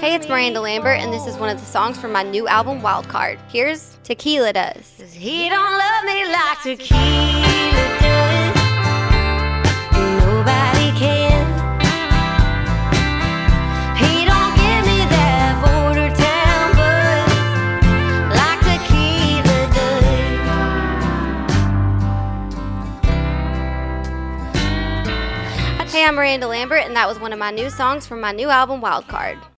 Hey, it's Miranda Lambert, and this is one of the songs from my new album, Wildcard. Here's Tequila Does. 'Cause he don't love me like tequila does. Nobody can. He don't give me that border town buzz like tequila does. Hey, I'm Miranda Lambert, and that was one of my new songs from my new album, Wildcard.